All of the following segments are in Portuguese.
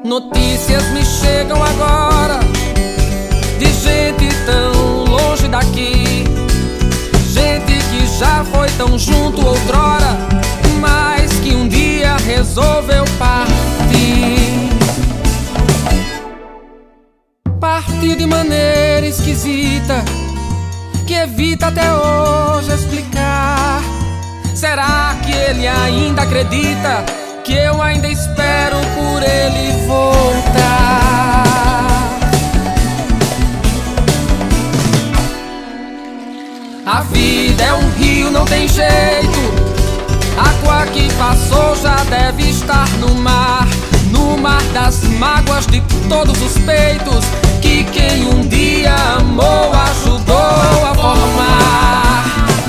Notícias me chegam agora de gente tão longe daqui, gente que já foi tão junto outrora, mas que um dia resolveu partir. Partir de maneira esquisita, que evita até hoje explicar. Será que ele ainda acredita que eu ainda espero por ele voltar? A vida é um rio, não tem jeito. A água que passou já deve estar no mar das mágoas de todos os peitos que quem um dia amou ajudou a formar.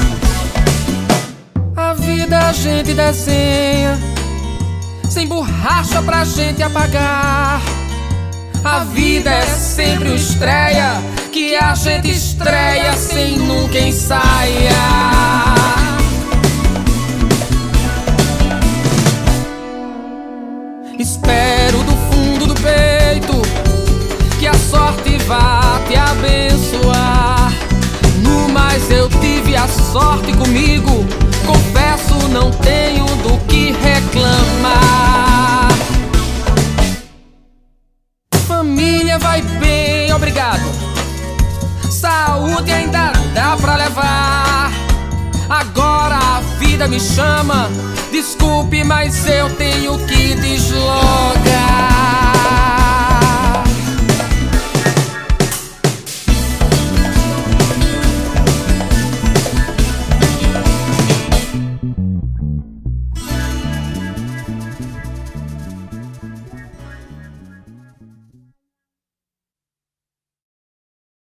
A vida a gente desenha sem borracha pra gente apagar. A vida é sempre uma estreia que a gente estreia sem nunca ensaiar. Espero do fundo do peito que a sorte vá te abençoar. No mais eu tive a sorte comigo, confesso não tenho do que reclamar. Família vai bem, obrigado. Saúde ainda dá pra levar. Agora a vida me chama, desculpe, mas eu tenho